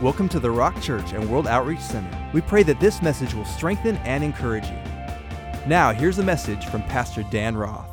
Welcome to the Rock Church and World Outreach Center. We pray that this message will strengthen and encourage you. Now, here's a message from Pastor Dan Roth.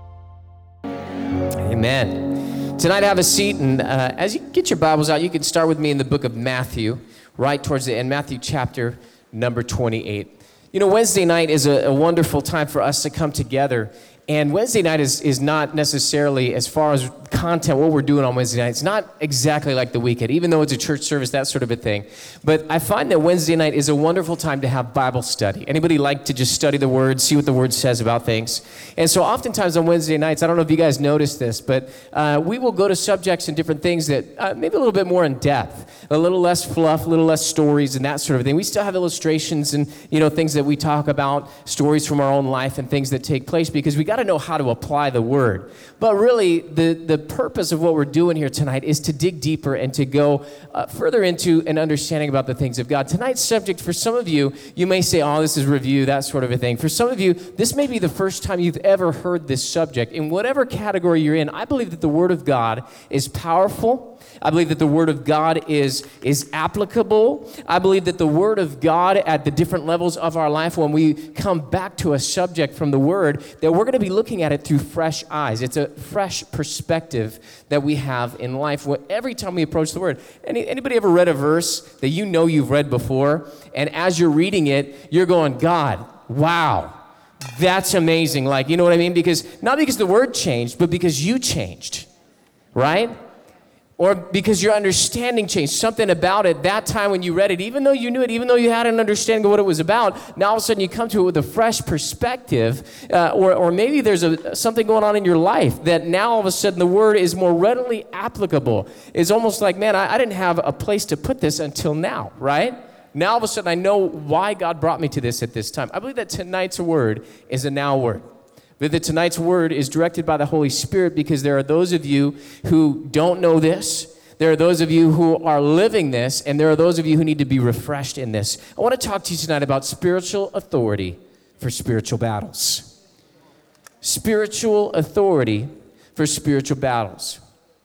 Amen. Tonight, have a seat, and as you get your Bibles out, you can start with me in the book of Matthew, right towards the end, Matthew chapter number 28. You know, Wednesday night is a wonderful time for us to come together. And Wednesday night is not necessarily, as far as content, what we're doing on Wednesday night, it's not exactly like the weekend, even though it's a church service, that sort of a thing. But I find that Wednesday night is a wonderful time to have Bible study. Anybody like to just study the Word, see what the Word says about things? And so oftentimes on Wednesday nights, I don't know if you guys noticed this, but we will go to subjects and different things that maybe a little bit more in depth, a little less fluff, a little less stories and that sort of thing. We still have illustrations and, you know, things that we talk about, stories from our own life and things that take place, because we got to know how to apply the Word. But really, the purpose of what we're doing here tonight is to dig deeper and to go further into an understanding about the things of God. Tonight's subject, for some of you, you may say, oh, this is review, that sort of a thing. For some of you, this may be the first time you've ever heard this subject. In whatever category you're in, I believe that the Word of God is powerful. I believe that the Word of God is applicable. I believe that the Word of God at the different levels of our life, when we come back to a subject from the Word, that we're going to be looking at it through fresh eyes. It's a fresh perspective that we have in life every time we approach the Word. Anybody ever read a verse that you know you've read before, and as you're reading it, you're going, God, wow, that's amazing. Like, you know what I mean? Not because the Word changed, but because you changed, right? Or because your understanding changed, something about it that time when you read it, even though you knew it, even though you had an understanding of what it was about, now all of a sudden you come to it with a fresh perspective, or maybe there's something going on in your life that now all of a sudden the Word is more readily applicable. It's almost like, man, I didn't have a place to put this until now, right? Now all of a sudden I know why God brought me to this at this time. I believe that tonight's word is a now word. That tonight's word is directed by the Holy Spirit, because there are those of you who don't know this. There are those of you who are living this, and there are those of you who need to be refreshed in this. I want to talk to you tonight about spiritual authority for spiritual battles. Spiritual authority for spiritual battles.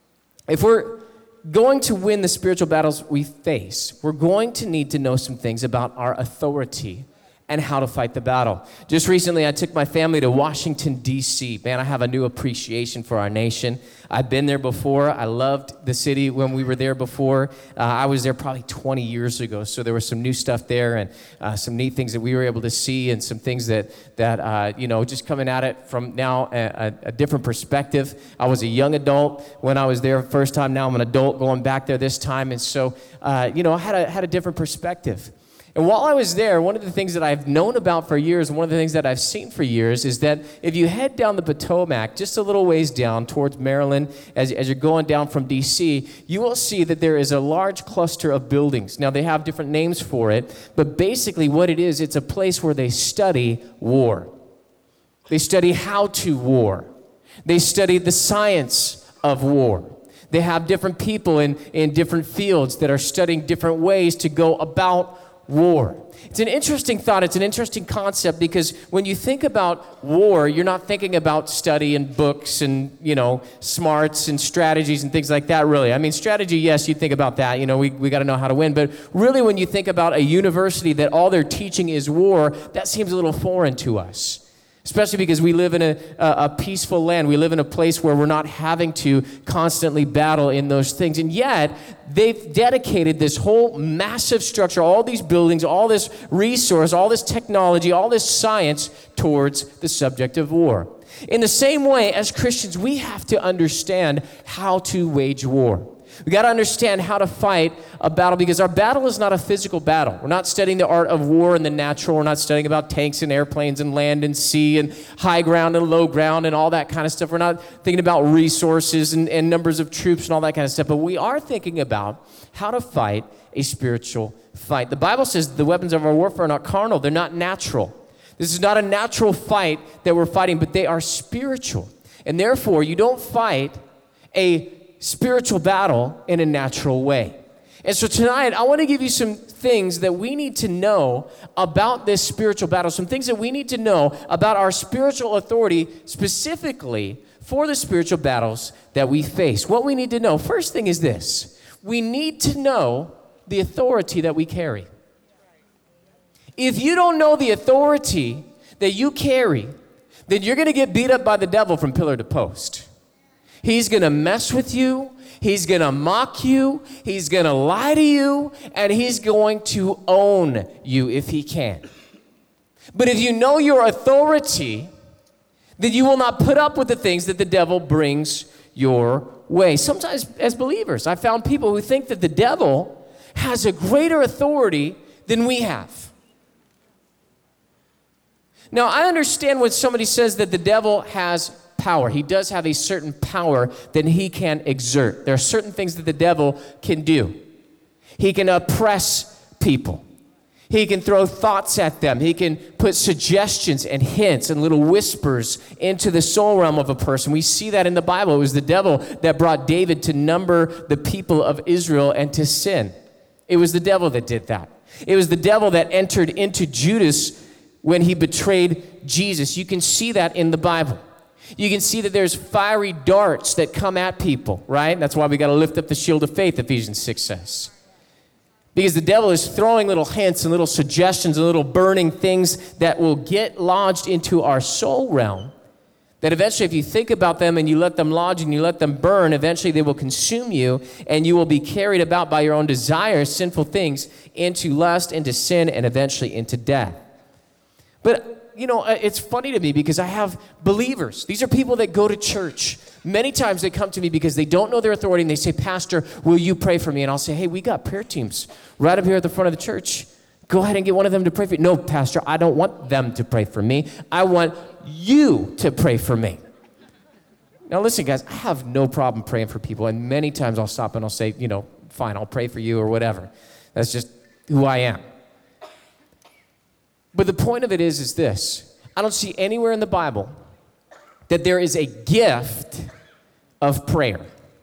If we're going to win the spiritual battles we face, we're going to need to know some things about our authority and how to fight the battle. Just recently, I took my family to Washington, D.C. Man, I have a new appreciation for our nation. I've been there before. I loved the city when we were there before. I was there probably 20 years ago, so there was some new stuff there and some neat things that we were able to see, and some things that you know, just coming at it from now a different perspective. I was a young adult when I was there the first time. Now I'm an adult going back there this time, and so you know, I had a different perspective. And while I was there, one of the things that I've known about for years, and one of the things that I've seen for years, is that if you head down the Potomac, just a little ways down towards Maryland, as you're going down from D.C., you will see that there is a large cluster of buildings. Now, they have different names for it, but basically what it is, it's a place where they study war. They study how to war. They study the science of war. They have different people in different fields that are studying different ways to go about war. It's an interesting thought. It's an interesting concept, because when you think about war, you're not thinking about study and books and, you know, smarts and strategies and things like that, really. I mean, strategy, yes, you think about that. You know, we got to know how to win. But really, when you think about a university that all they're teaching is war, that seems a little foreign to us. Especially because we live in a peaceful land. We live in a place where we're not having to constantly battle in those things. And yet, they've dedicated this whole massive structure, all these buildings, all this resource, all this technology, all this science towards the subject of war. In the same way, as Christians, we have to understand how to wage war. We got to understand how to fight a battle, because our battle is not a physical battle. We're not studying the art of war and the natural. We're not studying about tanks and airplanes and land and sea and high ground and low ground and all that kind of stuff. We're not thinking about resources and numbers of troops and all that kind of stuff. But we are thinking about how to fight a spiritual fight. The Bible says the weapons of our warfare are not carnal. They're not natural. This is not a natural fight that we're fighting, but they are spiritual. And therefore, you don't fight a spiritual battle in a natural way. And so tonight, I want to give you some things that we need to know about this spiritual battle, some things that we need to know about our spiritual authority, specifically for the spiritual battles that we face. What we need to know, first thing is this: we need to know the authority that we carry. If you don't know the authority that you carry, then you're going to get beat up by the devil from pillar to post. He's going to mess with you. He's going to mock you. He's going to lie to you. And he's going to own you if he can. But if you know your authority, then you will not put up with the things that the devil brings your way. Sometimes as believers, I found people who think that the devil has a greater authority than we have. Now, I understand when somebody says that the devil has power. He does have a certain power that he can exert. There are certain things that the devil can do. He can oppress people. He can throw thoughts at them. He can put suggestions and hints and little whispers into the soul realm of a person. We see that in the Bible. It was the devil that brought David to number the people of Israel and to sin. It was the devil that did that. It was the devil that entered into Judas when he betrayed Jesus. You can see that in the Bible. You can see that there's fiery darts that come at people, right? That's why we got to lift up the shield of faith, Ephesians 6 says. Because the devil is throwing little hints and little suggestions and little burning things that will get lodged into our soul realm, that eventually if you think about them and you let them lodge and you let them burn, eventually they will consume you and you will be carried about by your own desires, sinful things, into lust, into sin, and eventually into death. But, you know, it's funny to me because I have believers. These are people that go to church. Many times they come to me because they don't know their authority and they say, Pastor, will you pray for me? And I'll say, hey, we got prayer teams right up here at the front of the church. Go ahead and get one of them to pray for you. No, Pastor, I don't want them to pray for me. I want you to pray for me. Now, listen, guys, I have no problem praying for people. And many times I'll stop and I'll say, you know, fine, I'll pray for you or whatever. That's just who I am. But the point of it is this. I don't see anywhere in the Bible that there is a gift of prayer.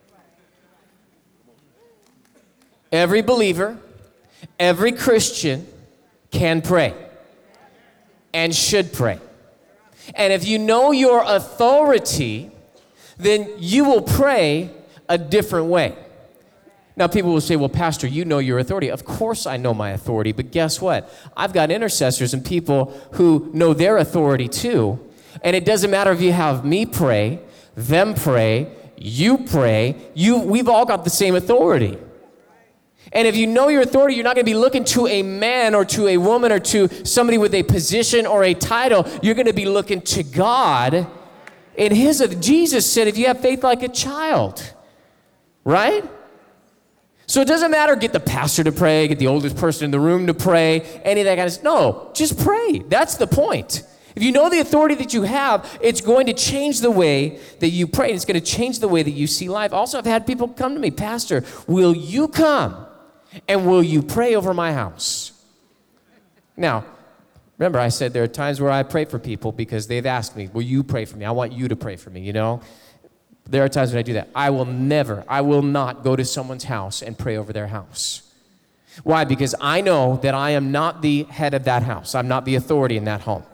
Every believer, every Christian can pray and should pray. And if you know your authority, then you will pray a different way. Now, people will say, well, Pastor, you know your authority. Of course I know my authority, but guess what? I've got intercessors and people who know their authority too, and it doesn't matter if you have me pray, them pray, you pray, we've all got the same authority. And if you know your authority, you're not going to be looking to a man or to a woman or to somebody with a position or a title. You're going to be looking to God. And Jesus said, if you have faith like a child, right? So it doesn't matter, get the pastor to pray, get the oldest person in the room to pray, any of that kind of stuff. No, just pray. That's the point. If you know the authority that you have, it's going to change the way that you pray. It's going to change the way that you see life. Also, I've had people come to me, Pastor, will you come and will you pray over my house? Now, remember I said there are times where I pray for people because they've asked me, will you pray for me? I want you to pray for me, you know? There are times when I do that. I will not go to someone's house and pray over their house. Why? Because I know that I am not the head of that house. I'm not the authority in that home.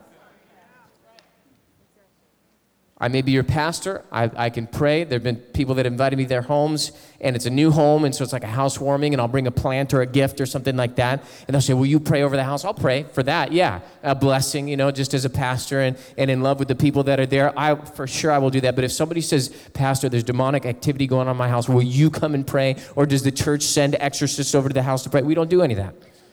I may be your pastor. I can pray. There have been people that invited me to their homes, and it's a new home, and so it's like a housewarming, and I'll bring a plant or a gift or something like that. And they'll say, will you pray over the house? I'll pray for that, yeah. A blessing, you know, just as a pastor and in love with the people that are there. For sure I will do that. But if somebody says, Pastor, there's demonic activity going on in my house, will you come and pray? Or does the church send exorcists over to the house to pray? We don't do any of that.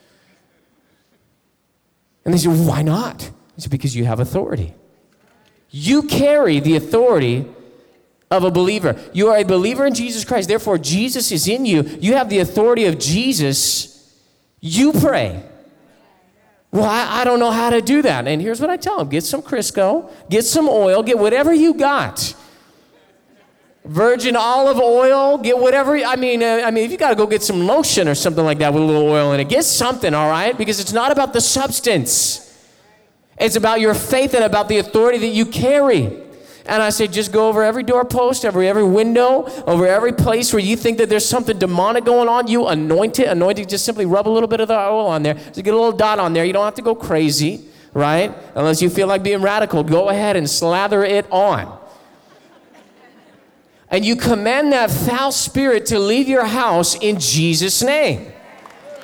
And they say, well, why not? I said, because you have authority. You carry the authority of a believer. You are a believer in Jesus Christ. Therefore, Jesus is in you. You have the authority of Jesus. You pray. Well, I don't know how to do that. And here's what I tell them. Get some Crisco. Get some oil. Get whatever you got. Virgin olive oil. Get whatever. I mean, if you got to go get some lotion or something like that with a little oil in it, get something, all right? Because it's not about the substance. It's about your faith and about the authority that you carry. And I say, just go over every doorpost, every window, over every place where you think that there's something demonic going on. You anoint it. Anointing, just simply rub a little bit of the oil on there. Just get a little dot on there. You don't have to go crazy, right? Unless you feel like being radical. Go ahead and slather it on. And you command that foul spirit to leave your house in Jesus' name.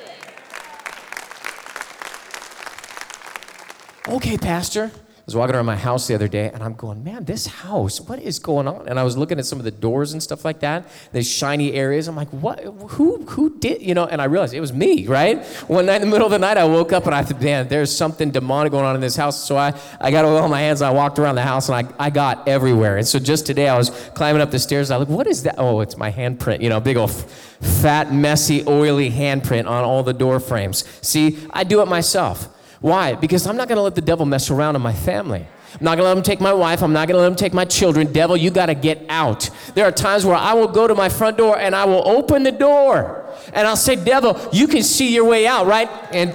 okay, Pastor. I was walking around my house the other day, and I'm going, man, this house, what is going on? And I was looking at some of the doors and stuff like that, these shiny areas. I'm like, what? Who did, And I realized it was me, right? One night in the middle of the night, I woke up, and I thought, man, there's something demonic going on in this house. So I got oil on my hands, and I walked around the house, and I got everywhere. And so just today, I was climbing up the stairs, and I look, what is that? Oh, it's my handprint, big old fat, messy, oily handprint on all the door frames. See, I do it myself. Why? Because I'm not going to let the devil mess around in my family. I'm not going to let him take my wife. I'm not going to let him take my children. Devil, you got to get out. There are times where I will go to my front door and I will open the door and I'll say, devil, you can see your way out, right? And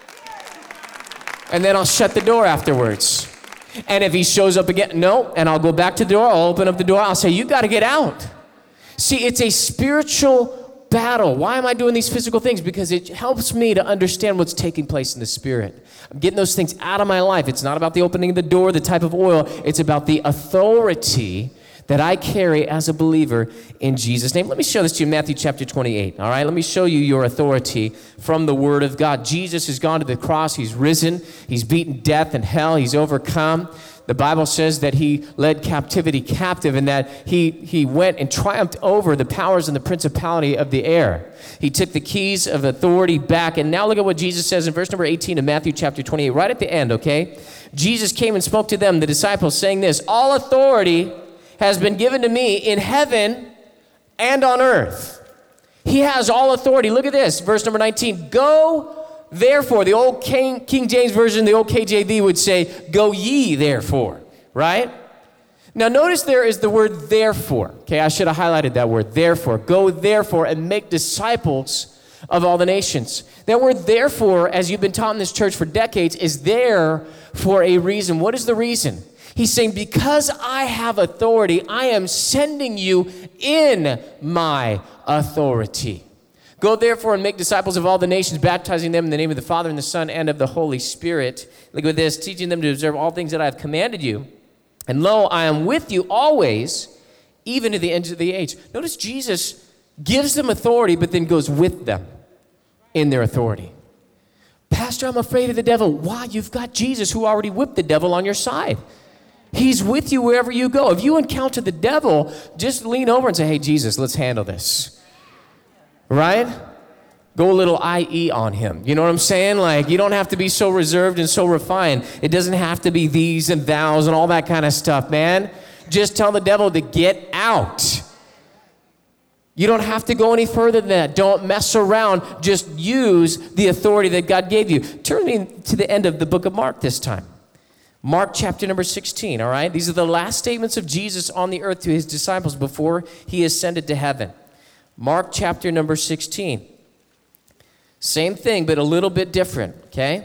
then I'll shut the door afterwards. And if he shows up again, no, and I'll go back to the door. I'll open up the door. I'll say, you got to get out. See, it's a spiritual battle. Why am I doing these physical things? Because it helps me to understand what's taking place in the spirit. I'm getting those things out of my life. It's not about the opening of the door, the type of oil. It's about the authority that I carry as a believer in Jesus' name. Let me show this to you in Matthew chapter 28. All right, let me show you your authority from the Word of God. Jesus has gone to the cross. He's risen. He's beaten death and hell. He's overcome. The Bible says that he led captivity captive and that he went and triumphed over the powers and the principality of the air. He took the keys of authority back. And now look at what Jesus says in verse number 18 of Matthew chapter 28, right at the end, okay? Jesus came and spoke to them, the disciples, saying this, all authority has been given to me in heaven and on earth. He has all authority. Look at this, verse number 19. Go, therefore, the old King James Version, the old KJV would say, go ye, therefore, right? Now, notice there is the word therefore. Okay, I should have highlighted that word, therefore. Go, therefore, and make disciples of all the nations. That word, therefore, as you've been taught in this church for decades, is there for a reason. What is the reason? He's saying, because I have authority, I am sending you in my authority. Go therefore and make disciples of all the nations, baptizing them in the name of the Father and the Son and of the Holy Spirit. Look at this, teaching them to observe all things that I have commanded you. And lo, I am with you always, even to the end of the age. Notice Jesus gives them authority, but then goes with them in their authority. Pastor, I'm afraid of the devil. Why? You've got Jesus who already whipped the devil on your side. He's with you wherever you go. If you encounter the devil, just lean over and say, hey, Jesus, let's handle this. Right? Go a little IE on him. You know what I'm saying? Like, you don't have to be so reserved and so refined. It doesn't have to be these and thous and all that kind of stuff, man. Just tell the devil to get out. You don't have to go any further than that. Don't mess around. Just use the authority that God gave you. Turn me to the end of the book of Mark this time. Mark chapter number 16, all right? These are the last statements of Jesus on the earth to his disciples before he ascended to heaven. Mark chapter number 16. Same thing, but a little bit different, okay?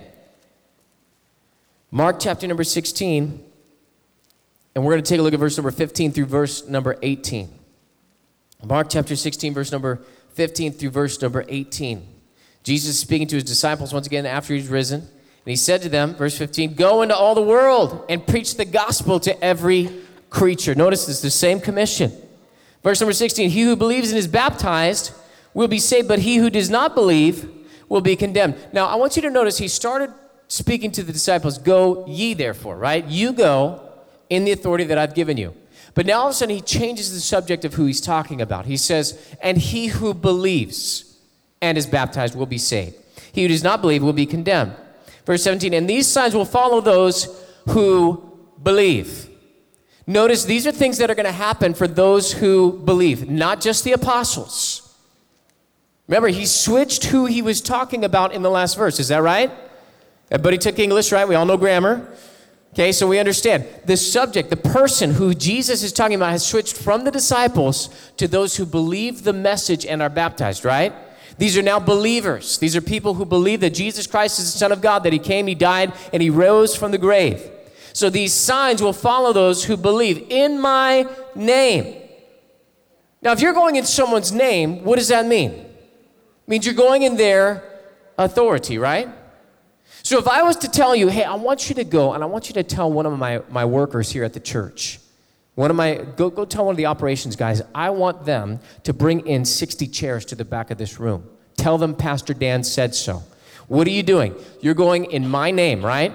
Mark chapter number 16, and we're going to take a look at verse number 15 through verse number 18. Mark chapter 16, verse number 15 through verse number 18. Jesus is speaking to his disciples once again after he's risen. And he said to them, verse 15, go into all the world and preach the gospel to every creature. Notice it's the same commission. Verse number 16, he who believes and is baptized will be saved, but he who does not believe will be condemned. Now, I want you to notice he started speaking to the disciples, go ye therefore, right? You go in the authority that I've given you. But now all of a sudden he changes the subject of who he's talking about. He says, and he who believes and is baptized will be saved. He who does not believe will be condemned. Verse 17, and these signs will follow those who believe. Notice these are things that are going to happen for those who believe, not just the apostles. Remember, he switched who he was talking about in the last verse. Is that right? Everybody took English, right? We all know grammar. Okay, so we understand. The subject, the person who Jesus is talking about has switched from the disciples to those who believe the message and are baptized, right? These are now believers. These are people who believe that Jesus Christ is the Son of God, that he came, he died, and he rose from the grave. So these signs will follow those who believe in my name. Now, if you're going in someone's name, what does that mean? It means you're going in their authority, right? So if I was to tell you, hey, I want you to go and I want you to tell one of my workers here at the church, go tell one of the operations guys, I want them to bring in 60 chairs to the back of this room. Tell them Pastor Dan said so. What are you doing? You're going in my name, right?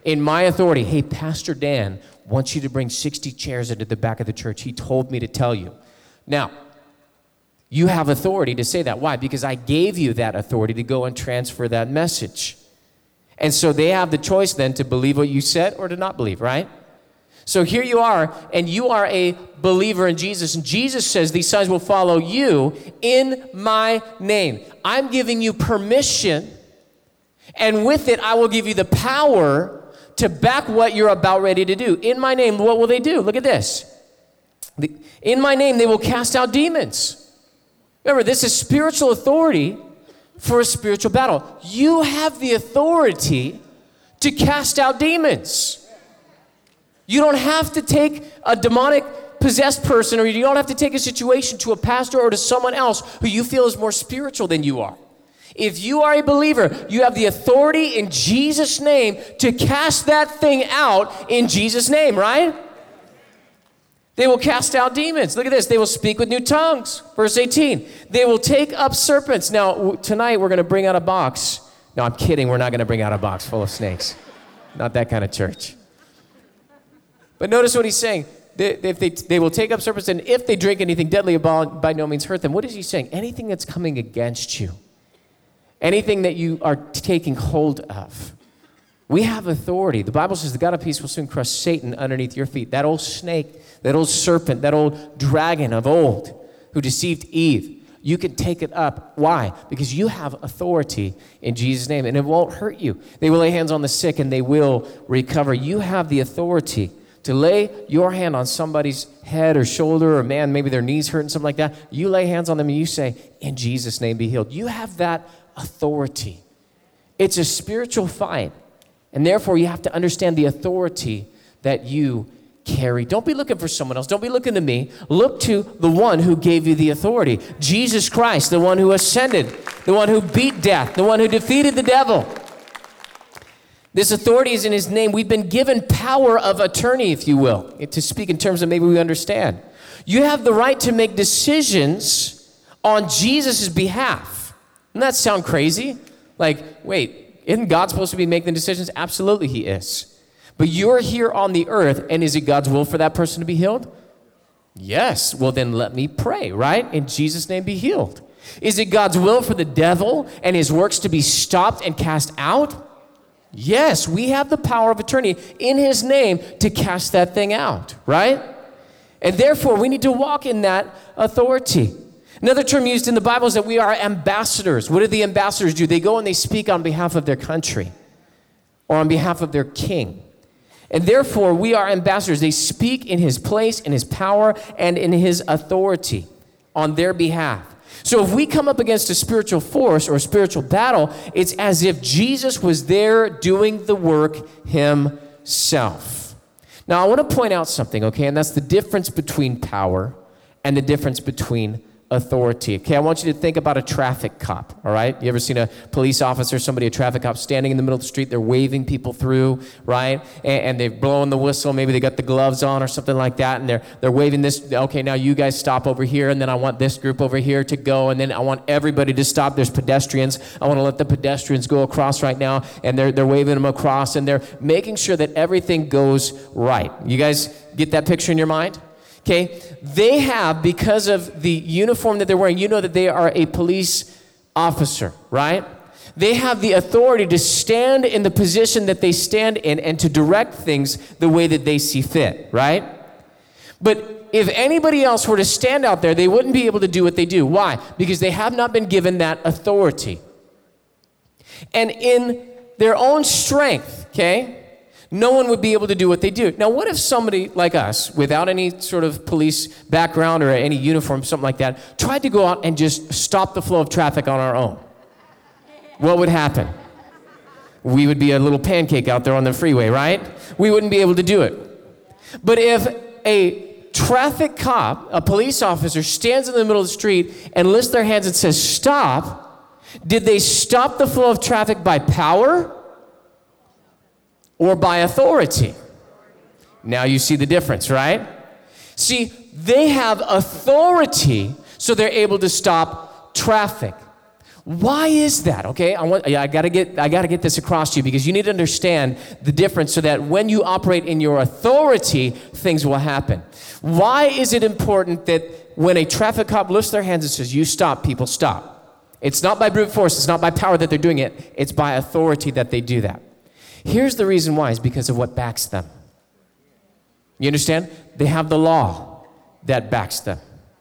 in my authority, hey, Pastor Dan wants you to bring 60 chairs into the back of the church. He told me to tell you. Now, you have authority to say that. Why? Because I gave you that authority to go and transfer that message. And so they have the choice then to believe what you said or to not believe, right? So here you are, and you are a believer in Jesus. And Jesus says these signs will follow you in my name. I'm giving you permission, and with it, I will give you the power to back what you're about ready to do. In my name, what will they do? Look at this. In my name, they will cast out demons. Remember, this is spiritual authority for a spiritual battle. You have the authority to cast out demons. You don't have to take a demonic possessed person, or you don't have to take a situation to a pastor or to someone else who you feel is more spiritual than you are. If you are a believer, you have the authority in Jesus' name to cast that thing out in Jesus' name, right? They will cast out demons. Look at this. They will speak with new tongues. Verse 18. They will take up serpents. Now, tonight we're going to bring out a box. No, I'm kidding. We're not going to bring out a box full of snakes. Not that kind of church. But notice what he's saying. They will take up serpents, and if they drink anything deadly, by no means hurt them. What is he saying? Anything that's coming against you, anything that you are taking hold of, we have authority. The Bible says the God of peace will soon crush Satan underneath your feet. That old snake, that old serpent, that old dragon of old who deceived Eve, you can take it up. Why? Because you have authority in Jesus' name, and it won't hurt you. They will lay hands on the sick, and they will recover. You have the authority to lay your hand on somebody's head or shoulder, or man, maybe their knees hurt and something like that. You lay hands on them and you say, in Jesus' name be healed. You have that authority. It's a spiritual fight, and therefore you have to understand the authority that you carry. Don't be looking for someone else. Don't be looking to me. Look to the one who gave you the authority. Jesus Christ, the one who ascended, the one who beat death, the one who defeated the devil. This authority is in his name. We've been given power of attorney, if you will, to speak in terms that maybe we understand. You have the right to make decisions on Jesus' behalf. Doesn't that sound crazy? Like, wait, isn't God supposed to be making the decisions? Absolutely he is. But you're here on the earth, and is it God's will for that person to be healed? Yes. Well, then let me pray, right? In Jesus' name be healed. Is it God's will for the devil and his works to be stopped and cast out? Yes, we have the power of attorney in his name to cast that thing out, right? And therefore, we need to walk in that authority. Another term used in the Bible is that we are ambassadors. What do the ambassadors do? They go and they speak on behalf of their country or on behalf of their king. And therefore, we are ambassadors. They speak in his place, in his power, and in his authority on their behalf. So if we come up against a spiritual force or a spiritual battle, it's as if Jesus was there doing the work himself. Now, I want to point out something, okay? And that's the difference between power and the difference between authority. Okay, I want you to think about a traffic cop, all right? You ever seen a police officer, a traffic cop standing in the middle of the street, they're waving people through, right? And they're blowing the whistle, maybe they got the gloves on or something like that, and they're waving this, okay, now you guys stop over here, and then I want this group over here to go, and then I want everybody to stop. There's pedestrians. I want to let the pedestrians go across right now, and they're waving them across, and they're making sure that everything goes right. You guys get that picture in your mind? Okay, they have, because of the uniform that they're wearing, you know that they are a police officer, right? They have the authority to stand in the position that they stand in and to direct things the way that they see fit, right? But if anybody else were to stand out there, they wouldn't be able to do what they do. Why? Because they have not been given that authority. And in their own strength, okay, no one would be able to do what they do. Now, what if somebody like us, without any sort of police background or any uniform, something like that, tried to go out and just stop the flow of traffic on our own? What would happen? We would be a little pancake out there on the freeway, right? We wouldn't be able to do it. But if a traffic cop, a police officer, stands in the middle of the street and lifts their hands and says, stop, did they stop the flow of traffic by power or by authority? Now you see the difference, right? See, they have authority, so they're able to stop traffic. Why is that? Okay, I gotta get this across to you because you need to understand the difference so that when you operate in your authority, things will happen. Why is it important that when a traffic cop lifts their hands and says, "You stop, people stop"? It's not by brute force, it's not by power that they're doing it, it's by authority that they do that. Here's the reason why, is because of what backs them. You understand? They have the law that backs them.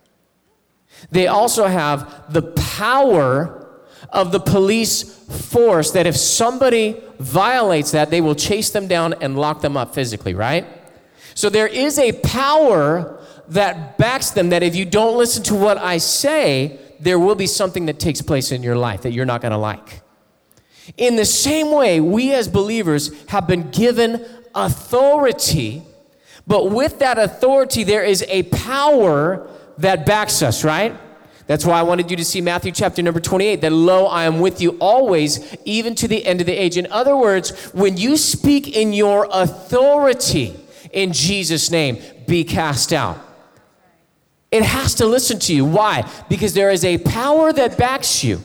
They also have the power of the police force that if somebody violates that, they will chase them down and lock them up physically, right? So there is a power that backs them that if you don't listen to what I say, there will be something that takes place in your life that you're not going to like. In the same way, we as believers have been given authority, but with that authority, there is a power that backs us, right? That's why I wanted you to see Matthew chapter number 28, that lo, I am with you always, even to the end of the age. In other words, when you speak in your authority in Jesus' name, be cast out. It has to listen to you. Why? Because there is a power that backs you.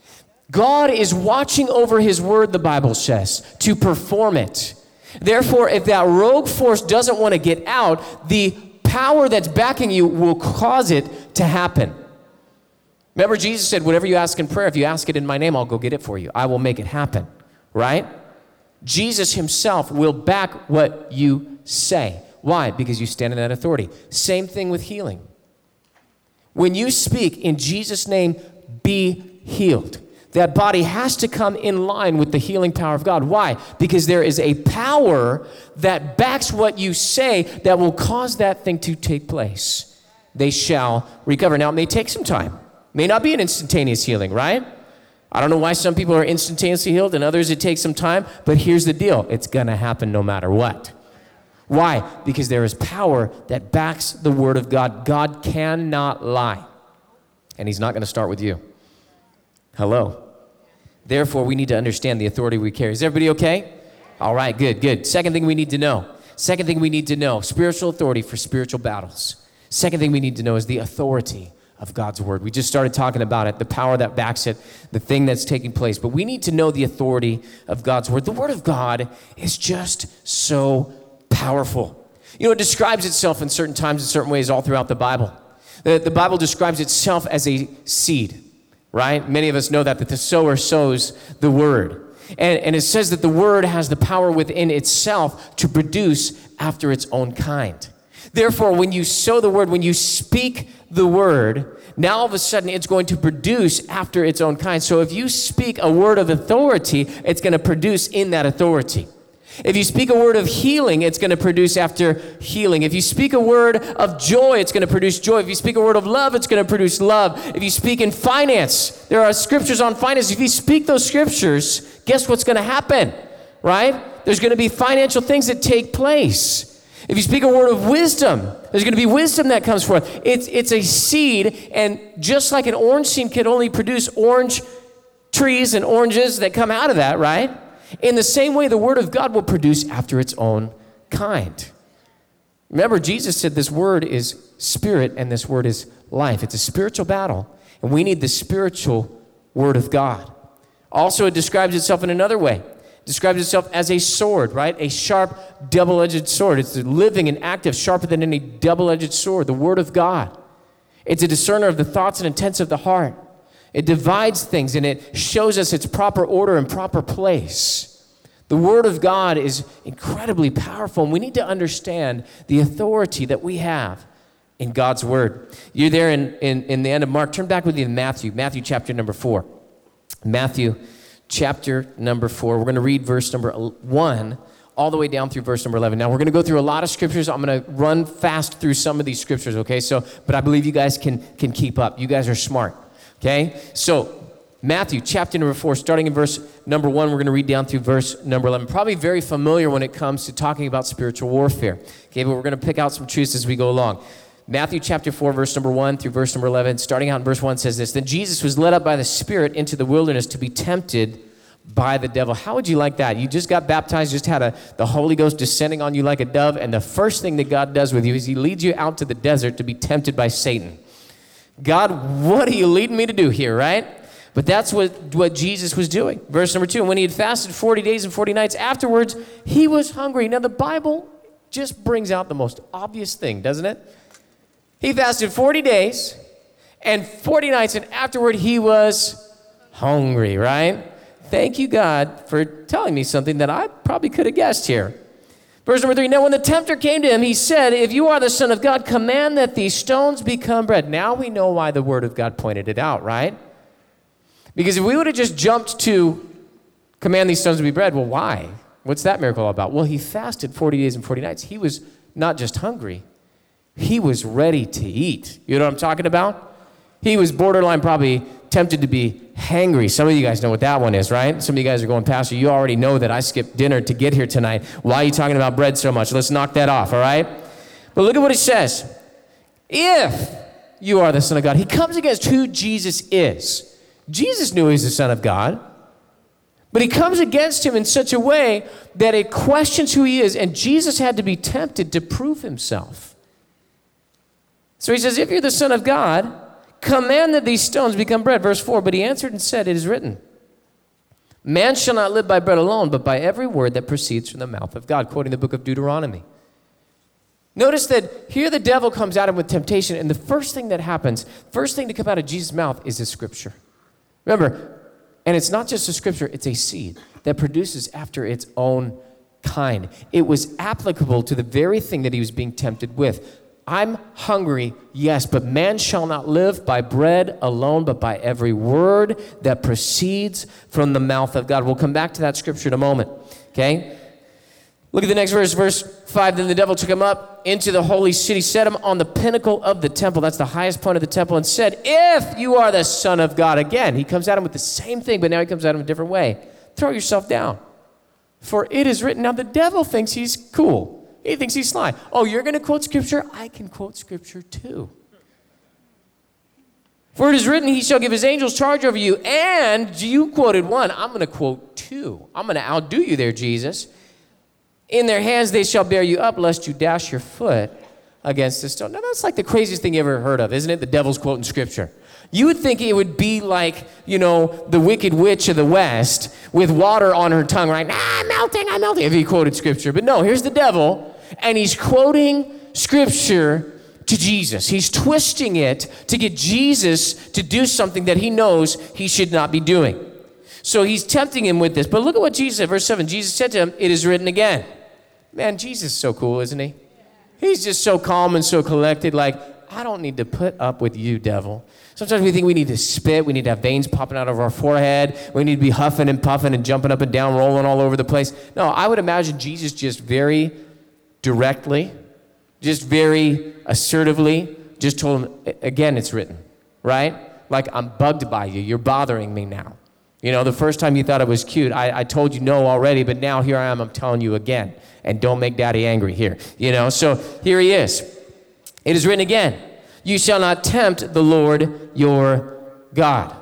God is watching over his word, the Bible says, to perform it. Therefore, if that rogue force doesn't want to get out, the power that's backing you will cause it to happen. Remember, Jesus said, whatever you ask in prayer, if you ask it in my name, I'll go get it for you. I will make it happen, right? Jesus himself will back what you say. Why? Because you stand in that authority. Same thing with healing. When you speak in Jesus' name, be healed. That body has to come in line with the healing power of God. Why? Because there is a power that backs what you say that will cause that thing to take place. They shall recover. Now, it may take some time. May not be an instantaneous healing, right? I don't know why some people are instantaneously healed and others it takes some time, but here's the deal. It's going to happen no matter what. Why? Because there is power that backs the word of God. God cannot lie, and he's not going to start with you. Hello. Therefore, we need to understand the authority we carry. Is everybody okay? All right, good. Second thing we need to know, spiritual authority for spiritual battles. Second thing we need to know is the authority of God's word. We just started talking about it, the power that backs it, the thing that's taking place. But we need to know the authority of God's word. The word of God is just so powerful. You know, it describes itself in certain times, in certain ways, all throughout the Bible. The Bible describes itself as a seed, right? Many of us know that the sower sows the word. And it says that the word has the power within itself to produce after its own kind. Therefore, when you sow the word, when you speak the word, now all of a sudden it's going to produce after its own kind. So if you speak a word of authority, it's going to produce in that authority. If you speak a word of healing, it's going to produce after healing. If you speak a word of joy, it's going to produce joy. If you speak a word of love, it's going to produce love. If you speak in finance, there are scriptures on finance. If you speak those scriptures, guess what's going to happen, right? There's going to be financial things that take place. If you speak a word of wisdom, there's going to be wisdom that comes forth. It's a seed, and just like an orange seed can only produce orange trees and oranges that come out of that, right? In the same way, the word of God will produce after its own kind. Remember, Jesus said this word is spirit and this word is life. It's a spiritual battle, and we need the spiritual word of God. Also, it describes itself in another way. It describes itself as a sword, right? A sharp, double-edged sword. It's living and active, sharper than any double-edged sword, the word of God. It's a discerner of the thoughts and intents of the heart. It divides things, and it shows us its proper order and proper place. The word of God is incredibly powerful, and we need to understand the authority that we have in God's word. You're there in the end of Mark. Turn back with me to Matthew chapter number 4. Matthew chapter number 4. We're going to read verse number 1 all the way down through verse number 11. Now, we're going to go through a lot of scriptures. I'm going to run fast through some of these scriptures, okay? But I believe you guys can keep up. You guys are smart. Okay, so Matthew chapter number 4, starting in verse number 1, we're going to read down through verse number 11. Probably very familiar when it comes to talking about spiritual warfare. Okay, but we're going to pick out some truths as we go along. Matthew chapter 4, verse number 1 through verse number 11, starting out in verse 1 says this: Then Jesus was led up by the Spirit into the wilderness to be tempted by the devil. How would you like that? You just got baptized, just had the Holy Ghost descending on you like a dove, and the first thing that God does with you is he leads you out to the desert to be tempted by Satan. God, what are you leading me to do here, right? But that's what Jesus was doing. Verse number 2, and when he had fasted 40 days and 40 nights afterwards, he was hungry. Now the Bible just brings out the most obvious thing, doesn't it? He fasted 40 days and 40 nights, and afterward he was hungry, right? Thank you, God, for telling me something that I probably could have guessed here. Verse number 3, now when the tempter came to him, he said, if you are the Son of God, command that these stones become bread. Now we know why the word of God pointed it out, right? Because if we would have just jumped to command these stones to be bread, well, why? What's that miracle all about? Well, he fasted 40 days and 40 nights. He was not just hungry, he was ready to eat. You know what I'm talking about? He was borderline probably tempted to be hangry. Some of you guys know what that one is, right? Some of you guys are going, Pastor, you already know that I skipped dinner to get here tonight. Why are you talking about bread so much? Let's knock that off, all right? But look at what he says. If you are the Son of God, he comes against who Jesus is. Jesus knew he's the Son of God, but he comes against him in such a way that it questions who he is, and Jesus had to be tempted to prove himself. So he says, if you're the Son of God, command that these stones become bread. Verse 4, but he answered and said, it is written, man shall not live by bread alone, but by every word that proceeds from the mouth of God, quoting the book of Deuteronomy. Notice that here the devil comes at him with temptation, and the first thing that happens, first thing to come out of Jesus' mouth is a scripture. Remember, and it's not just a scripture, it's a seed that produces after its own kind. It was applicable to the very thing that he was being tempted with. I'm hungry, yes, but man shall not live by bread alone, but by every word that proceeds from the mouth of God. We'll come back to that scripture in a moment, okay? Look at the next verse, verse 5. Then the devil took him up into the holy city, set him on the pinnacle of the temple. That's the highest point of the temple, and said, if you are the Son of God. Again, he comes at him with the same thing, but now he comes at him a different way. Throw yourself down, for it is written. Now the devil thinks he's cool. He thinks he's sly. Oh, you're going to quote scripture? I can quote scripture too. For it is written, he shall give his angels charge over you. And you quoted one. I'm going to quote two. I'm going to outdo you there, Jesus. In their hands they shall bear you up, lest you dash your foot against a stone. Now, that's like the craziest thing you ever heard of, isn't it? The devil's quoting scripture. You would think it would be like, the wicked witch of the West with water on her tongue, right? I'm melting, if he quoted scripture. But no, here's the devil, and he's quoting scripture to Jesus. He's twisting it to get Jesus to do something that he knows he should not be doing. So he's tempting him with this. But look at what Jesus said, verse 7. Jesus said to him, it is written again. Man, Jesus is so cool, isn't he? He's just so calm and so collected, like, I don't need to put up with you, devil. Sometimes we think we need to spit, we need to have veins popping out of our forehead, we need to be huffing and puffing and jumping up and down, rolling all over the place. No, I would imagine Jesus just very directly, just very assertively, just told him, again, it's written, right? Like, I'm bugged by you, you're bothering me now. The first time you thought it was cute, I told you no already, but now here I am, I'm telling you again. And don't make daddy angry here. So here he is. It is written again, you shall not tempt the Lord your God.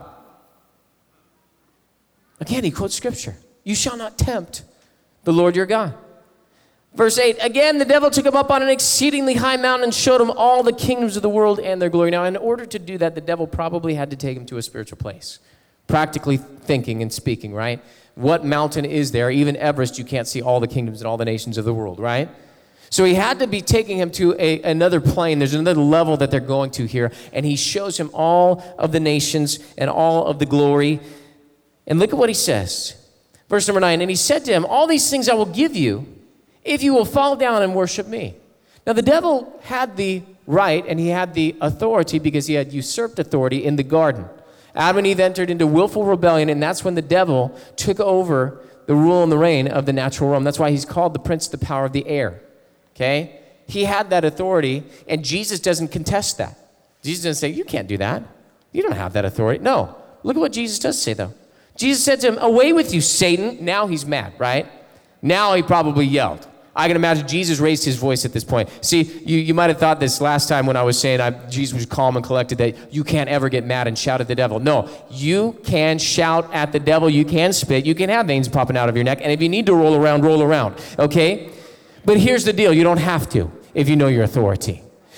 Again, he quotes scripture. You shall not tempt the Lord your God. Verse 8, again, the devil took him up on an exceedingly high mountain and showed him all the kingdoms of the world and their glory. Now, in order to do that, the devil probably had to take him to a spiritual place. Practically thinking and speaking, right? What mountain is there? Even Everest, you can't see all the kingdoms and all the nations of the world, right? So he had to be taking him to another plane. There's another level that they're going to here. And he shows him all of the nations and all of the glory. And look at what he says. Verse number 9, and he said to him, all these things I will give you if you will fall down and worship me. Now the devil had the right and he had the authority because he had usurped authority in the garden. Adam and Eve entered into willful rebellion, and that's when the devil took over the rule and the reign of the natural realm. That's why he's called the prince of the power of the air, okay? He had that authority, and Jesus doesn't contest that. Jesus doesn't say, you can't do that. You don't have that authority. No. Look at what Jesus does say, though. Jesus said to him, away with you, Satan. Now he's mad, right? Now he probably yelled. I can imagine Jesus raised his voice at this point. See, you might have thought this last time when I was saying Jesus was calm and collected, that you can't ever get mad and shout at the devil. No, you can shout at the devil. You can spit. You can have veins popping out of your neck. And if you need to roll around, okay? But here's the deal. You don't have to if you know your authority.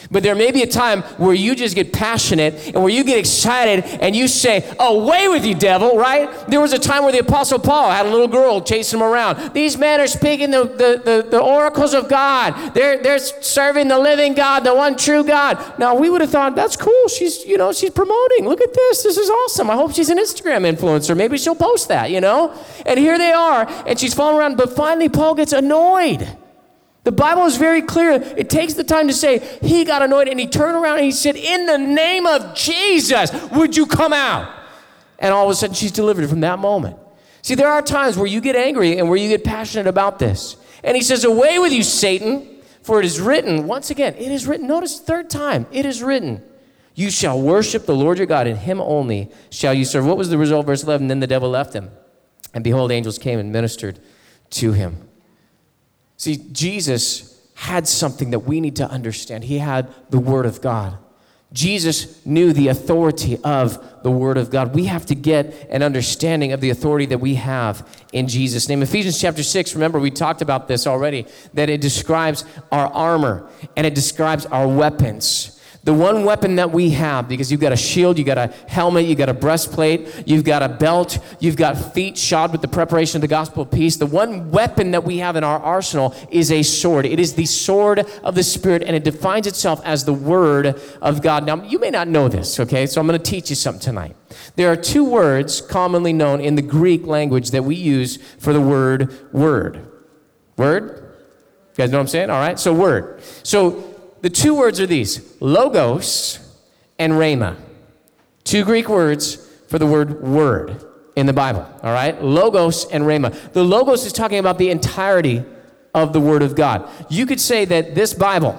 But there may be a time where you just get passionate and where you get excited and you say, away with you, devil, right? There was a time where the Apostle Paul had a little girl chasing him around. These men are speaking the oracles of God. They're serving the living God, the one true God. Now, we would have thought, that's cool. She's promoting. Look at this. This is awesome. I hope she's an Instagram influencer. Maybe she'll post that, And here they are, and she's following around. But finally, Paul gets annoyed. The Bible is very clear. It takes the time to say, he got annoyed, and he turned around and he said, in the name of Jesus, would you come out? And all of a sudden, she's delivered from that moment. See, there are times where you get angry and where you get passionate about this. And he says, away with you, Satan, for it is written, once again, it is written. Notice third time, it is written, you shall worship the Lord your God, and him only shall you serve. What was the result? Verse 11, then the devil left him. And behold, angels came and ministered to him. See, Jesus had something that we need to understand. He had the Word of God. Jesus knew the authority of the Word of God. We have to get an understanding of the authority that we have in Jesus' name. Ephesians chapter 6, remember we talked about this already, that it describes our armor and it describes our weapons. The one weapon that we have, because you've got a shield, you've got a helmet, you've got a breastplate, you've got a belt, you've got feet shod with the preparation of the gospel of peace. The one weapon that we have in our arsenal is a sword. It is the sword of the Spirit, and it defines itself as the Word of God. Now, you may not know this, okay? So I'm going to teach you something tonight. There are two words commonly known in the Greek language that we use for the word word. Word? You guys know what I'm saying? All right, so word. So the two words are these, logos and rhema. Two Greek words for the word word in the Bible, all right? Logos and rhema. The logos is talking about the entirety of the Word of God. You could say that this Bible,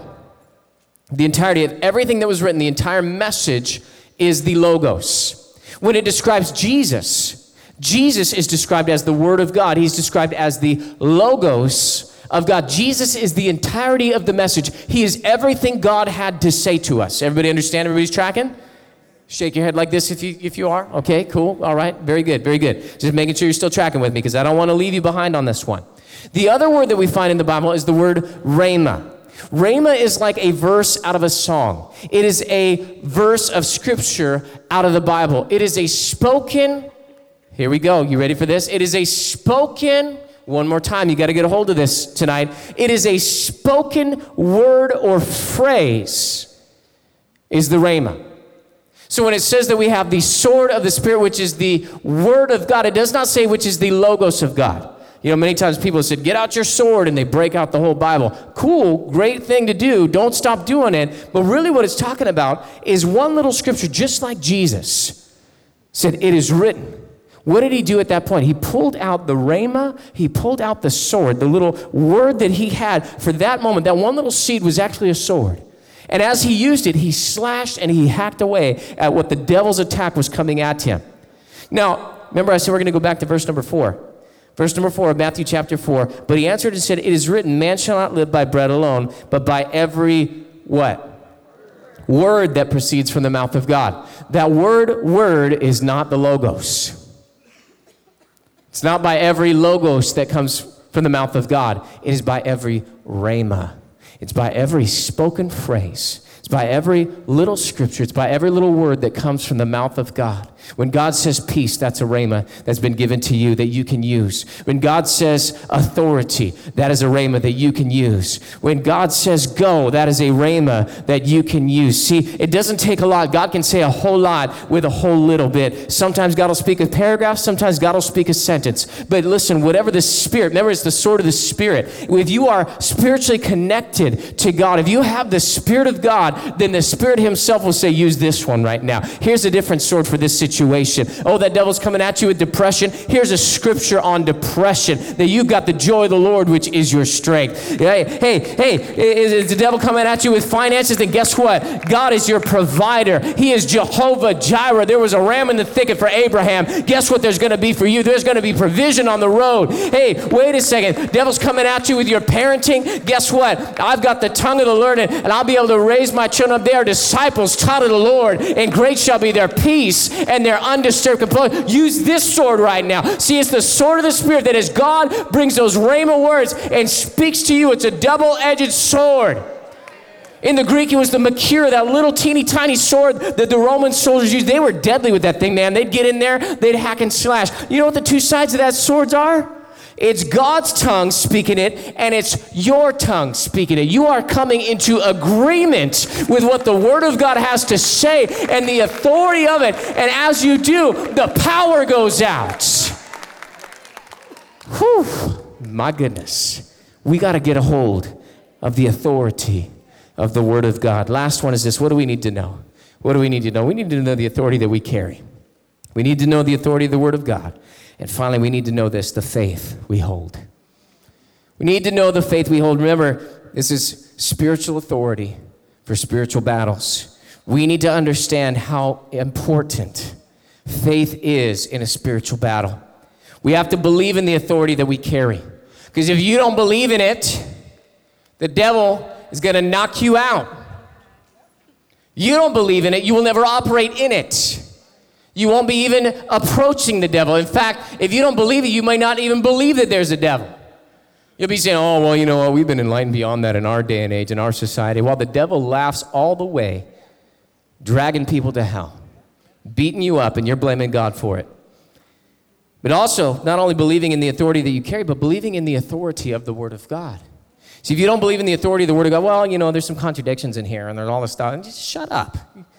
the entirety of everything that was written, the entire message is the logos. When it describes Jesus, Jesus is described as the Word of God. He's described as the logos of God. Jesus is the entirety of the message. He is everything God had to say to us. Everybody understand? Everybody's tracking? Shake your head like this if you are. Okay, cool. All right. Very good. Very good. Just making sure you're still tracking with me because I don't want to leave you behind on this one. The other word that we find in the Bible is the word rhema. Rhema is like a verse out of a song. It is a verse of scripture out of the Bible. It is a spoken, here we go. You ready for this? It is a spoken, one more time, you got to get a hold of this tonight. It is a spoken word or phrase is the rhema. So when it says that we have the sword of the Spirit, which is the Word of God, it does not say which is the logos of God. Many times people said, get out your sword, and they break out the whole Bible. Cool, great thing to do. Don't stop doing it. But really what it's talking about is one little scripture, just like Jesus said, it is written. What did he do at that point? He pulled out the rhema, he pulled out the sword, the little word that he had for that moment. That one little seed was actually a sword. And as he used it, he slashed and he hacked away at what the devil's attack was coming at him. Now, remember I said we're going to go back to verse number 4. Verse number 4 of Matthew chapter 4. But he answered and said, it is written, man shall not live by bread alone, but by every, what? Word that proceeds from the mouth of God. That word is not the logos. It's not by every logos that comes from the mouth of God. It is by every rhema. It's by every spoken phrase. It's by every little scripture. It's by every little word that comes from the mouth of God. When God says peace, that's a rhema that's been given to you that you can use. When God says authority, that is a rhema that you can use. When God says go, that is a rhema that you can use. See, it doesn't take a lot. God can say a whole lot with a whole little bit. Sometimes God will speak a paragraph. Sometimes God will speak a sentence. But listen, whatever the Spirit, remember it's the sword of the Spirit. If you are spiritually connected to God, if you have the Spirit of God, then the Spirit himself will say, use this one right now. Here's a different sword for this situation. Oh, that devil's coming at you with depression. Here's a scripture on depression, that you've got the joy of the Lord, which is your strength. Hey, is the devil coming at you with finances? Then guess what? God is your provider. He is Jehovah Jireh. There was a ram in the thicket for Abraham. Guess what there's going to be for you? There's going to be provision on the road. Hey, wait a second. Devil's coming at you with your parenting. Guess what? I've got the tongue of the learned, and I'll be able to raise my children up. They are disciples taught of the Lord, and great shall be their peace and their undisturbed composure. Use this sword right now. See, it's the sword of the Spirit that as God brings those rhema words and speaks to you, it's a double-edged sword. In the Greek, it was the machaira, that little teeny tiny sword that the Roman soldiers used. They were deadly with that thing, man. They'd get in there, they'd hack and slash. You know what the two sides of that swords are? It's God's tongue speaking it, and it's your tongue speaking it. You are coming into agreement with what the Word of God has to say and the authority of it. And as you do, the power goes out. Whew, my goodness. We got to get a hold of the authority of the Word of God. Last one is this. What do we need to know? What do we need to know? We need to know the authority that we carry. We need to know the authority of the Word of God. And finally, we need to know this, the faith we hold. We need to know the faith we hold. Remember, this is spiritual authority for spiritual battles. We need to understand how important faith is in a spiritual battle. We have to believe in the authority that we carry. Because if you don't believe in it, the devil is going to knock you out. You don't believe in it, you will never operate in it. You won't be even approaching the devil. In fact, if you don't believe it, you might not even believe that there's a devil. You'll be saying, oh, well, you know what, we've been enlightened beyond that in our day and age, in our society. While the devil laughs all the way, dragging people to hell, beating you up, and you're blaming God for it. But also, not only believing in the authority that you carry, but believing in the authority of the Word of God. See, if you don't believe in the authority of the Word of God, well, you know, there's some contradictions in here, and there's all this stuff, and just shut up.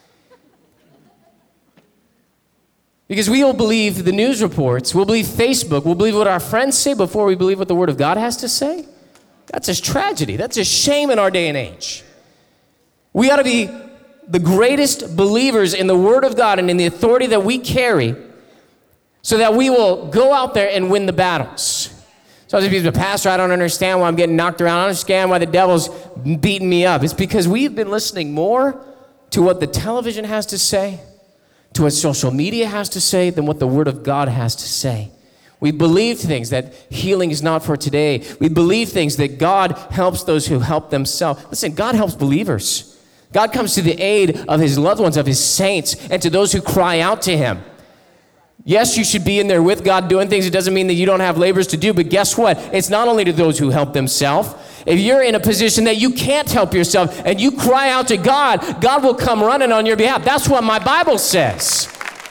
Because we will believe the news reports, we'll believe Facebook, we'll believe what our friends say before we believe what the Word of God has to say. That's a tragedy. That's a shame in our day and age. We ought to be the greatest believers in the Word of God and in the authority that we carry so that we will go out there and win the battles. So as a pastor, I don't understand why I'm getting knocked around. I don't understand why the devil's beating me up. It's because we've been listening more to what the television has to say, to what social media has to say, than what the Word of God has to say. We believe things that healing is not for today. We believe things that God helps those who help themselves. Listen, God helps believers. God comes to the aid of His loved ones, of His saints, and to those who cry out to Him. Yes, you should be in there with God doing things. It doesn't mean that you don't have labors to do, but guess what? It's not only to those who help themselves. If you're in a position that you can't help yourself and you cry out to God, God will come running on your behalf. That's what my Bible says.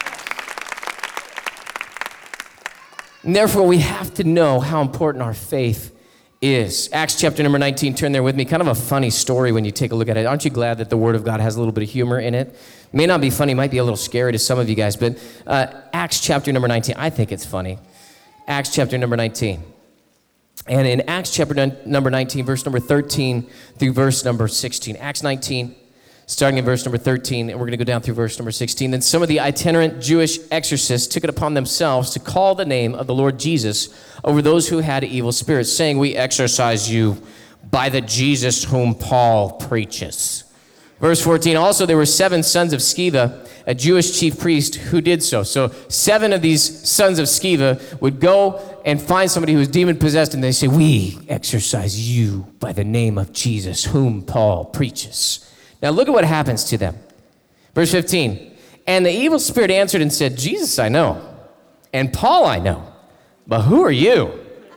And therefore, we have to know how important our faith is. Acts chapter number 19, turn there with me. Kind of a funny story when you take a look at it. Aren't you glad that the Word of God has a little bit of humor in it? It may not be funny, might be a little scary to some of you guys, but Acts chapter number 19, I think it's funny. Acts chapter number 19. And in Acts chapter number 19, verse number 13 through verse number 16. Acts 19, starting in verse number 13, and we're going to go down through verse number 16. Then some of the itinerant Jewish exorcists took it upon themselves to call the name of the Lord Jesus over those who had evil spirits, saying, we exorcise you by the Jesus whom Paul preaches. Verse 14, also there were 7 sons of Sceva, a Jewish chief priest, who did so. So 7 of these sons of Sceva would go and find somebody who was demon-possessed, and they say, we exorcise you by the name of Jesus whom Paul preaches. Now look at what happens to them. Verse 15, and the evil spirit answered and said, Jesus I know, and Paul I know, but who are you?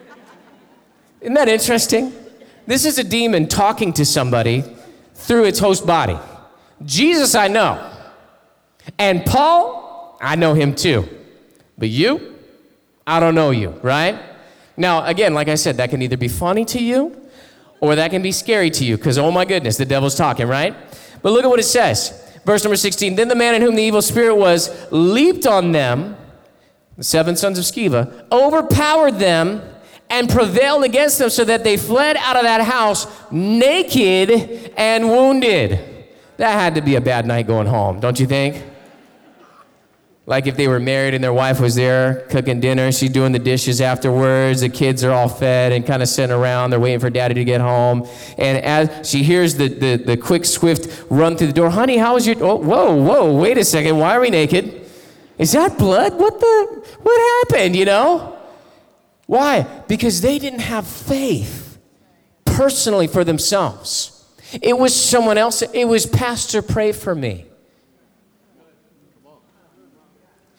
Isn't that interesting? This is a demon talking to somebody through its host body. Jesus I know, and Paul, I know him too, but you, I don't know you, right? Now, again, like I said, that can either be funny to you or that can be scary to you because, oh my goodness, the devil's talking, right? But look at what it says. Verse number 16, then the man in whom the evil spirit was leaped on them, the 7 sons of Sceva, overpowered them and prevailed against them so that they fled out of that house naked and wounded. That had to be a bad night going home, don't you think? Like if they were married and their wife was there cooking dinner, she's doing the dishes afterwards, the kids are all fed and kind of sitting around, they're waiting for daddy to get home. And as she hears the quick, swift run through the door, honey, how was your, oh, whoa, wait a second, why are we naked? Is that blood? What happened, you know? Why? Because they didn't have faith personally for themselves. It was someone else, it was pastor, pray for me.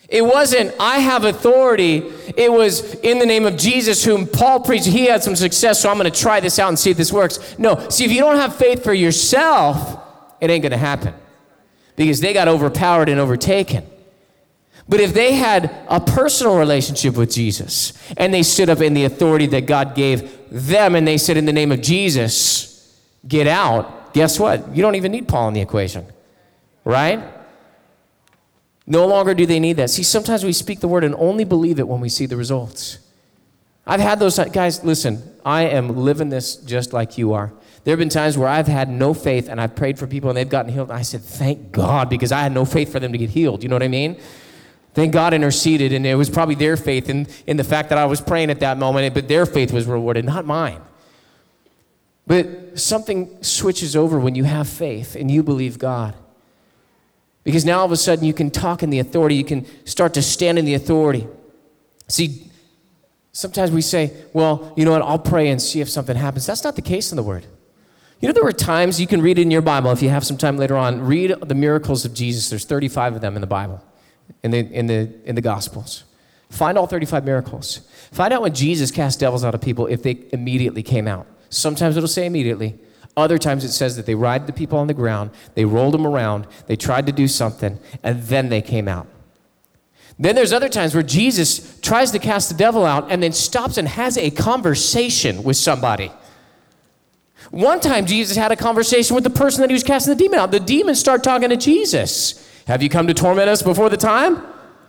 It wasn't, I have authority. It was in the name of Jesus, whom Paul preached. He had some success, so I'm going to try this out and see if this works. No, see, if you don't have faith for yourself, it ain't going to happen because they got overpowered and overtaken. But if they had a personal relationship with Jesus and they stood up in the authority that God gave them and they said, in the name of Jesus, get out, guess what? You don't even need Paul in the equation, right? No longer do they need that. See, sometimes we speak the word and only believe it when we see the results. I've had those, guys, listen, I am living this just like you are. There have been times where I've had no faith and I've prayed for people and they've gotten healed. And I said, thank God, because I had no faith for them to get healed. You know what I mean? Thank God interceded, and it was probably their faith in the fact that I was praying at that moment, but their faith was rewarded, not mine. But something switches over when you have faith and you believe God. Because now all of a sudden you can talk in the authority. You can start to stand in the authority. See, sometimes we say, well, you know what, I'll pray and see if something happens. That's not the case in the Word. You know, there were times, you can read it in your Bible if you have some time later on. Read the miracles of Jesus. There's 35 of them in the Bible, in the Gospels. Find all 35 miracles. Find out when Jesus cast devils out of people if they immediately came out. Sometimes it'll say immediately. Other times it says that they ride the people on the ground, they rolled them around, they tried to do something, and then they came out. Then there's other times where Jesus tries to cast the devil out and then stops and has a conversation with somebody. One time Jesus had a conversation with the person that he was casting the demon out. The demons start talking to Jesus. Have you come to torment us before the time?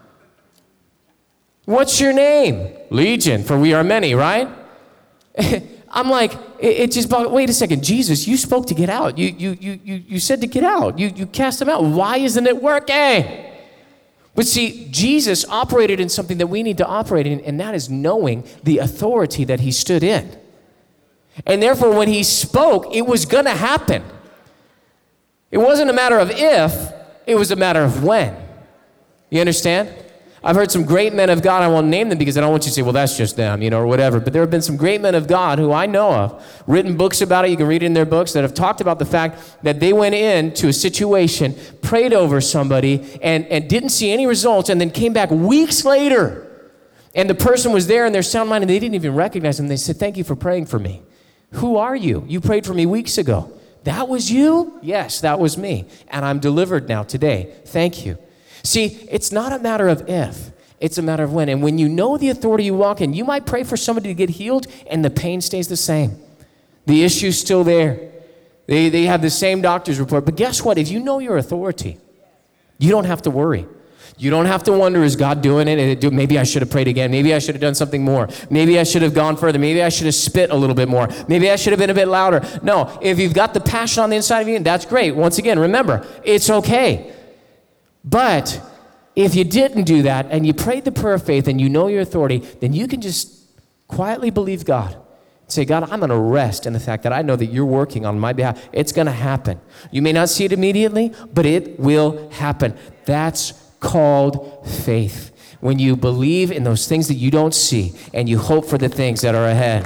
What's your name? Legion, for we are many, right? I'm like, it just, wait a second, Jesus, you spoke to get out. You said to get out. You cast them out. Why isn't it working? But see, Jesus operated in something that we need to operate in, and that is knowing the authority that he stood in. And therefore, when he spoke, it was going to happen. It wasn't a matter of if, it was a matter of when. You understand? I've heard some great men of God, I won't name them because I don't want you to say, well, that's just them, or whatever. But there have been some great men of God who I know of, written books about it, you can read it in their books, that have talked about the fact that they went into a situation, prayed over somebody, and didn't see any results, and then came back weeks later. And the person was there in their sound mind, and they didn't even recognize them. They said, thank you for praying for me. Who are you? You prayed for me weeks ago. That was you? Yes, that was me. And I'm delivered now today. Thank you. See, it's not a matter of if, it's a matter of when. And when you know the authority you walk in, you might pray for somebody to get healed and the pain stays the same. The issue's still there. They have the same doctor's report. But guess what? If you know your authority, you don't have to worry. You don't have to wonder, is God doing it? Maybe I should have prayed again. Maybe I should have done something more. Maybe I should have gone further. Maybe I should have spit a little bit more. Maybe I should have been a bit louder. No, if you've got the passion on the inside of you, that's great. Once again, remember, it's okay. But if you didn't do that and you prayed the prayer of faith and you know your authority, then you can just quietly believe God. Say, God, I'm going to rest in the fact that I know that you're working on my behalf. It's going to happen. You may not see it immediately, but it will happen. That's called faith. When you believe in those things that you don't see and you hope for the things that are ahead.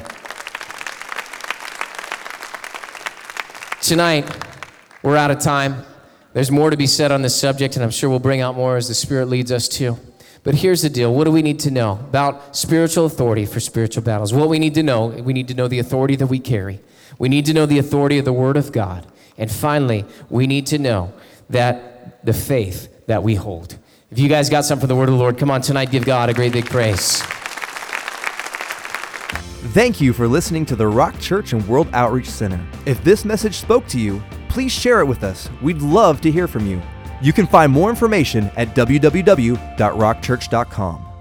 Tonight, we're out of time. There's more to be said on this subject, and I'm sure we'll bring out more as the Spirit leads us to. But here's the deal. What do we need to know about spiritual authority for spiritual battles? What we need to know the authority that we carry. We need to know the authority of the Word of God. And finally, we need to know that the faith that we hold. If you guys got something for the Word of the Lord, come on tonight, give God a great big praise. Thank you for listening to the Rock Church and World Outreach Center. If this message spoke to you, please share it with us. We'd love to hear from you. You can find more information at www.rockchurch.com.